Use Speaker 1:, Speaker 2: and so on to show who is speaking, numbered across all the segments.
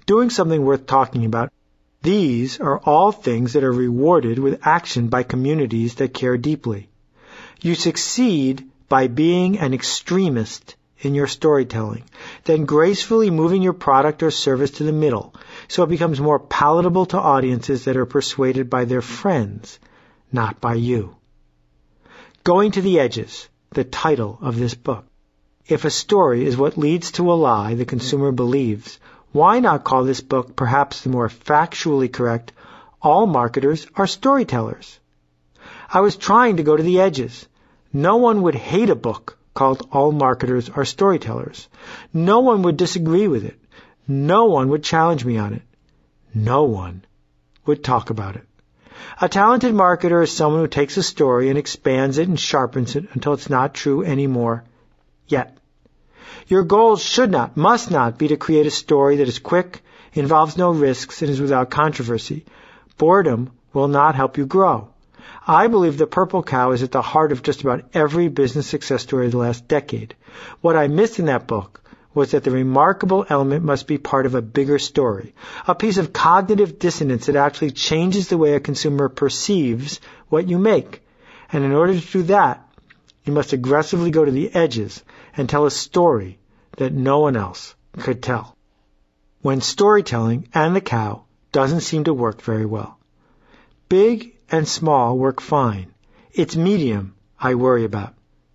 Speaker 1: doing something worth talking about. These are all things that are rewarded with action by communities that care deeply. You succeed by being an extremist in your storytelling, then gracefully moving your product or service to the middle so it becomes more palatable to audiences that are persuaded by their friends, not by you. Going to the Edges, the title of this book. If a story is what leads to a lie the consumer believes, why not call this book perhaps the more factually correct, all marketers are storytellers? I was trying to go to the edges. No one would hate a book called All Marketers Are Storytellers. No one would disagree with it. No one would challenge me on it. No one would talk about it. A talented marketer is someone who takes a story and expands it and sharpens it until it's not true anymore. Yet, your goal must not be to create a story that is quick, involves no risks, and is without controversy. Boredom will not help you grow. I believe the purple cow is at the heart of just about every business success story of the last decade. What I missed in that book was that the remarkable element must be part of a bigger story, a piece of cognitive dissonance that actually changes the way a consumer perceives what you make. And in order to do that, you must aggressively go to the edges and tell a story that no one else could tell. When storytelling and the cow doesn't seem to work very well. Big and small work fine. It's medium I worry about.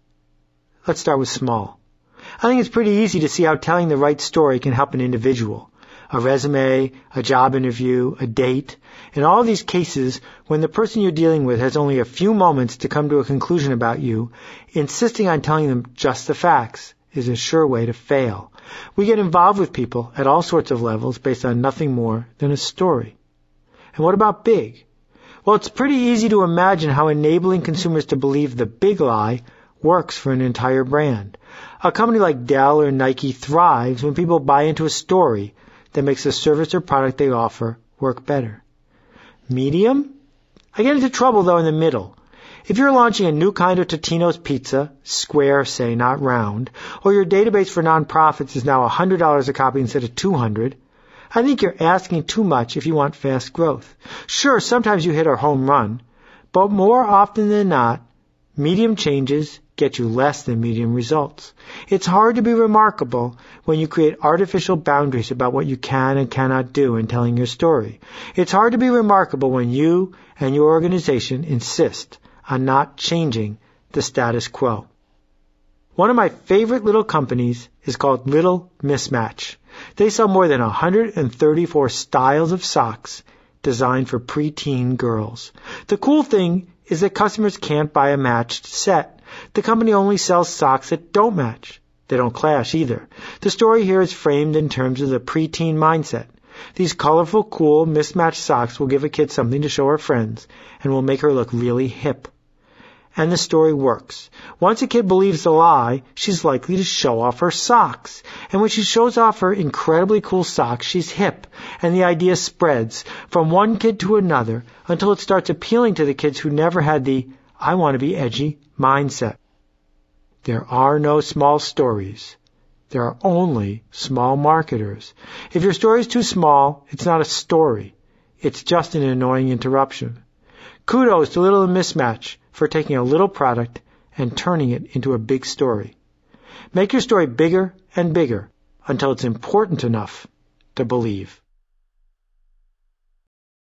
Speaker 1: Let's start with small. I think it's pretty easy to see how telling the right story can help an individual. A resume, a job interview, a date. In all these cases, when the person you're dealing with has only a few moments to come to a conclusion about you, insisting on telling them just the facts is a sure way to fail. We get involved with people at all sorts of levels based on nothing more than a story. And what about big? Well, it's pretty easy to imagine how enabling consumers to believe the big lie works for an entire brand. A company like Dell or Nike thrives when people buy into a story that makes the service or product they offer work better. Medium? I get into trouble, though, in the middle. If you're launching a new kind of Totino's pizza, square, say, not round, or your database for nonprofits is now $100 a copy instead of $200, I think you're asking too much if you want fast growth. Sure, sometimes you hit a home run, but more often than not, medium changes get you less than medium results. It's hard to be remarkable when you create artificial boundaries about what you can and cannot do in telling your story. It's hard to be remarkable when you and your organization insist on not changing the status quo. One of my favorite little companies is called Little Mismatch. They sell more than 134 styles of socks designed for preteen girls. The cool thing is that customers can't buy a matched set. The company only sells socks that don't match. They don't clash either. The story here is framed in terms of the preteen mindset. These colorful, cool, mismatched socks will give a kid something to show her friends and will make her look really hip. And the story works. Once a kid believes the lie, she's likely to show off her socks. And when she shows off her incredibly cool socks, she's hip. And the idea spreads from one kid to another until it starts appealing to the kids who never had the I want to be edgy mindset. There are no small stories. There are only small marketers. If your story is too small, it's not a story. It's just an annoying interruption. Kudos to Little Mismatch for taking a little product and turning it into a big story. Make your story bigger and bigger until it's important enough to believe.